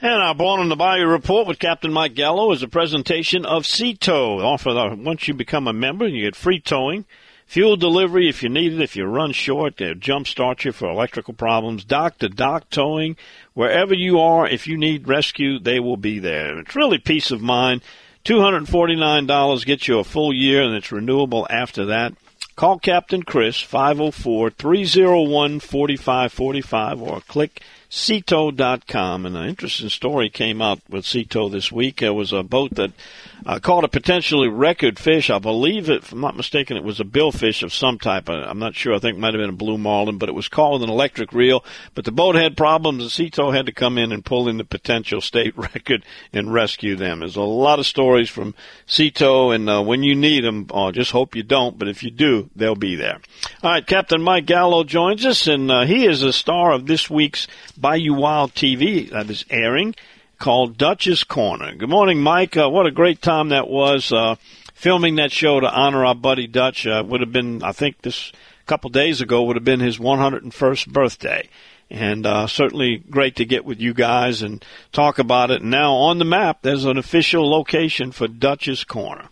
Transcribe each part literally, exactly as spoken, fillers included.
And our Born on the Bayou report with Captain Mike Gallo is a presentation of Sea Tow. Offer the, once you become a member, you get free towing, fuel delivery if you need it, if you run short, they'll jump start you for electrical problems, dock-to-dock towing. Wherever you are, if you need rescue, they will be there. It's really peace of mind. two hundred forty-nine dollars gets you a full year, and it's renewable after that. Call Captain Chris, five oh four, three oh one, four five four five, or click sea tow dot com. And an interesting story came out with Sea Tow this week. There was a boat that uh, caught a potentially record fish. I believe, it, if I'm not mistaken, it was a billfish of some type. I'm not sure. I think it might have been a blue marlin, but it was caught with an electric reel. But the boat had problems, and Sea Tow had to come in and pull in the potential state record and rescue them. There's a lot of stories from Sea Tow, and uh, when you need them, oh, just hope you don't, but if you do, they'll be there. All right, Captain Mike Gallo joins us, and uh, he is a star of this week's Bayou Wild T V that is airing, called Dutch's Corner. Good morning, Mike. Uh, what a great time that was, uh, filming that show to honor our buddy Dutch. Uh, would have been, I think this couple days ago, would have been his one hundred first birthday. And uh, certainly great to get with you guys and talk about it. And now on the map, there's an official location for Dutch's Corner.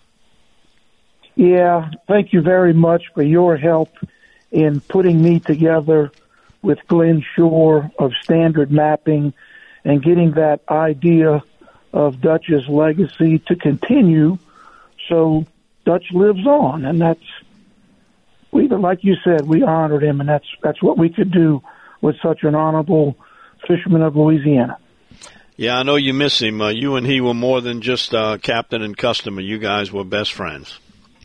Yeah, thank you very much for your help in putting me together with Glenn Shore of Standard Mapping and getting that idea of Dutch's legacy to continue so Dutch lives on. And that's, we, like you said, we honored him, and that's that's what we could do with such an honorable fisherman of Louisiana. Yeah, I know you miss him. Uh, you and he were more than just uh, captain and customer. You guys were best friends.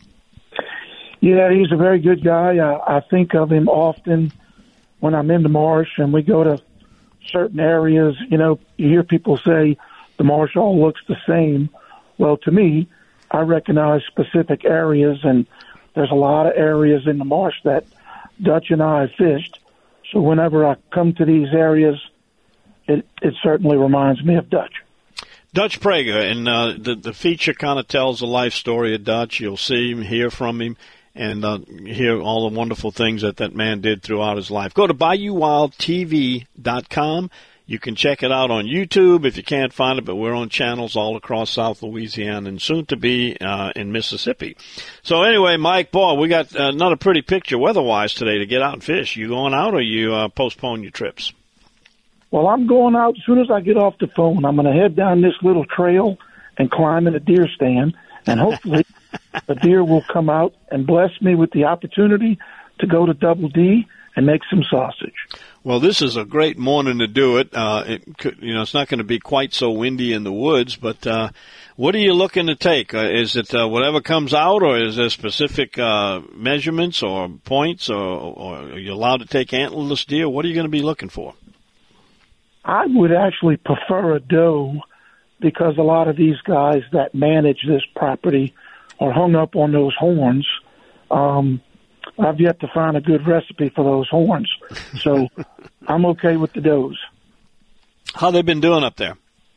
Yeah, he's a very good guy. I, I think of him often when I'm in the marsh and we go to certain areas. You know, you hear people say the marsh all looks the same. Well, to me, I recognize specific areas, and there's a lot of areas in the marsh that Dutch and I fished. So whenever I come to these areas, it, it certainly reminds me of Dutch. Dutch Prager, and uh, the, the feature kind of tells the life story of Dutch. You'll see him, hear from him, and uh, hear all the wonderful things that that man did throughout his life. Go to bayou wild t v dot com. You can check it out on YouTube if you can't find it, but we're on channels all across South Louisiana and soon to be uh, in Mississippi. So anyway, Mike, boy, we got uh, another pretty picture weather-wise today to get out and fish. You going out, or you uh, postpone your trips? Well, I'm going out as soon as I get off the phone. I'm going to head down this little trail and climb in a deer stand, and hopefully a deer will come out and bless me with the opportunity to go to Double D and make some sausage. Well, this is a great morning to do it. Uh, it could, you know, it's not going to be quite so windy in the woods, but uh, what are you looking to take? Uh, is it uh, whatever comes out, or is there specific uh, measurements or points, or, or are you allowed to take antlerless deer? What are you going to be looking for? I would actually prefer a doe, because a lot of these guys that manage this property are hung up on those horns. Um, I've yet to find a good recipe for those horns, so I'm okay with the does. How they been doing up there?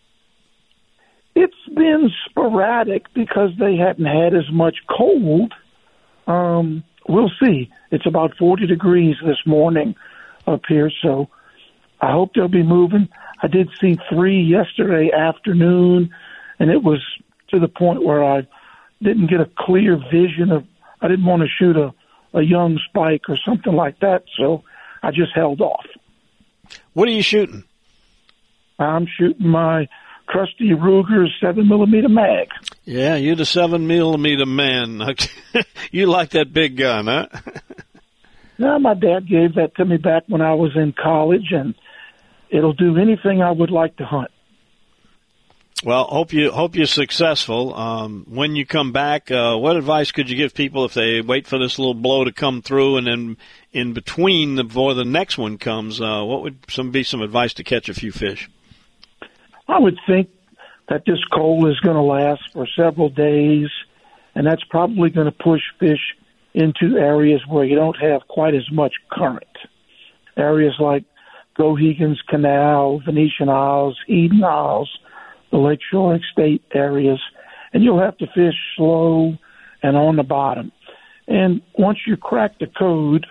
It's been sporadic because they hadn't had as much cold. Um, we'll see. It's about forty degrees this morning up here, so I hope they'll be moving. I did see three yesterday afternoon, and it was to the point where I didn't get a clear vision of, I didn't want to shoot a, a young spike or something like that, so I just held off. What are you shooting? I'm shooting my trusty Ruger seven millimeter mag. Yeah, you're the seven millimeter man. You like that big gun, huh? No, my dad gave that to me back when I was in college, and it'll do anything I would like to hunt. Well, hope you hope you're successful. Um, when you come back, uh, what advice could you give people if they wait for this little blow to come through, and then in between before the next one comes, uh, what would some be some advice to catch a few fish? I would think that this cold is going to last for several days, and that's probably going to push fish into areas where you don't have quite as much current. Areas like Gohegan's Canal, Venetian Isles, Eden Isles, the Lakeshore Estate areas, and you'll have to fish slow and on the bottom. And once you crack the code,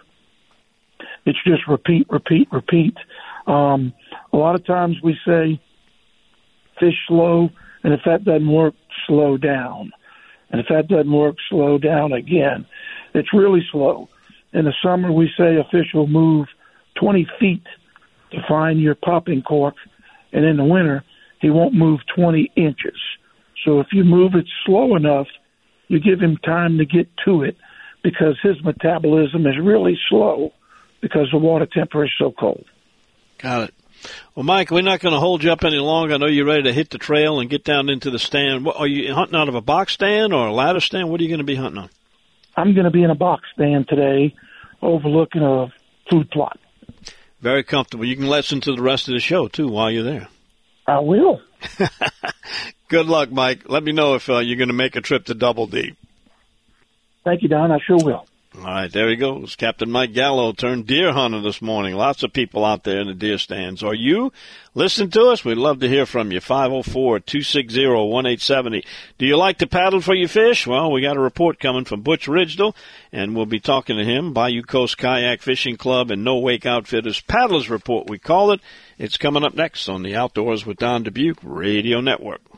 it's just repeat, repeat, repeat. Um, a lot of times we say fish slow, and if that doesn't work, slow down. And if that doesn't work, slow down again. It's really slow. In the summer, we say a fish will move twenty feet to find your popping cork, and in the winter, he won't move twenty inches. So if you move it slow enough, you give him time to get to it because his metabolism is really slow because the water temperature is so cold. Got it. Well, Mike, we're not going to hold you up any longer. I know you're ready to hit the trail and get down into the stand. What, are you hunting out of a box stand or a ladder stand? What are you going to be hunting on? I'm going to be in a box stand today overlooking a food plot. Very comfortable. You can listen to the rest of the show, too, while you're there. I will. Good luck, Mike. Let me know if uh, you're going to make a trip to Double D. Thank you, Don. I sure will. All right, there he goes. Captain Mike Gallo turned deer hunter this morning. Lots of people out there in the deer stands. Are you? Listen to us. We'd love to hear from you. five oh four, two six zero, one eight seven zero. Do you like to paddle for your fish? Well, we got a report coming from Butch Ridgedale, and we'll be talking to him. Bayou Coast Kayak Fishing Club and No Wake Outfitters Paddlers Report, we call it. It's coming up next on the Outdoors with Don Dubuque Radio Network.